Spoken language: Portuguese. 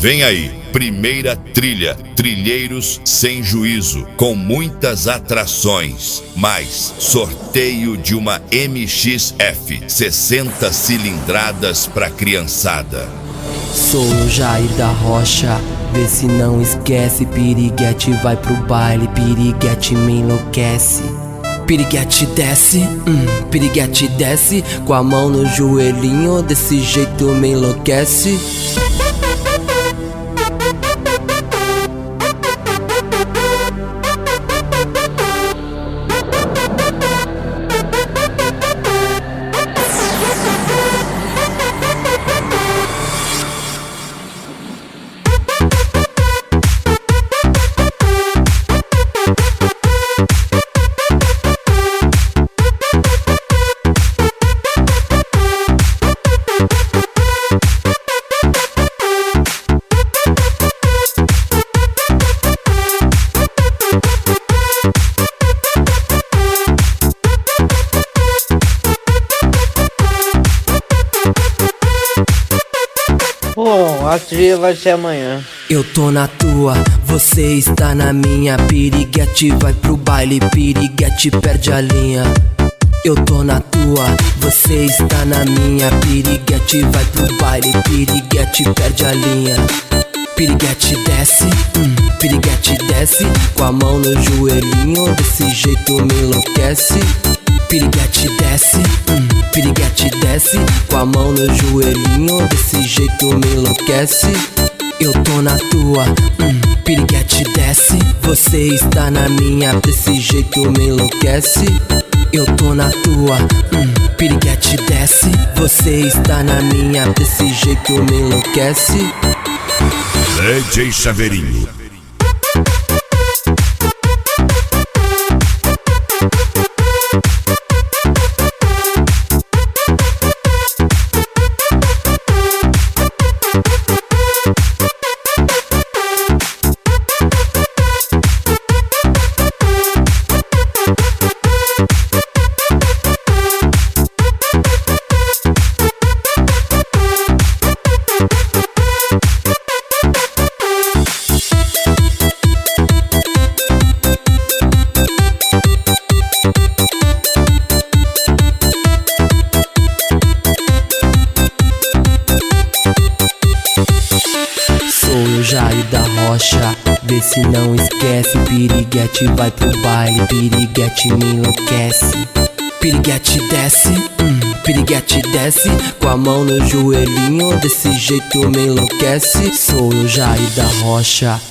Vem aí, primeira trilha, Trilheiros Sem Juízo, com muitas atrações, mais sorteio de uma MX-F, 60 cilindradas pra criançada. Sou o Jair da Rocha, vê se não esquece. Piriguete vai pro baile, piriguete me enlouquece. Piriguete desce, piriguete desce, com a mão no joelhinho, desse jeito me enlouquece. Bom, a trilha vai ser amanhã. Eu tô na tua, você está na minha. Piriguete vai pro baile, piriguete perde a linha. Eu tô na tua, você está na minha. Piriguete vai pro baile, piriguete perde a linha. Piriguete desce, piriguete desce, com a mão no joelhinho, desse jeito me enlouquece. Piriguete desce, piriguete desce, com a mão no joelhinho, desse jeito me enlouquece. Eu tô na tua, piriguete desce, você está na minha, desse jeito me enlouquece. Eu tô na tua, piriguete desce, você está na minha, desse jeito me enlouquece. DJ Chaveirinho. Sou o Jair da Rocha, vê se não esquece. Piriguete vai pro baile, piriguete me enlouquece. Piriguete desce, piriguete desce, com a mão no joelhinho, desse jeito me enlouquece. Sou o Jair da Rocha.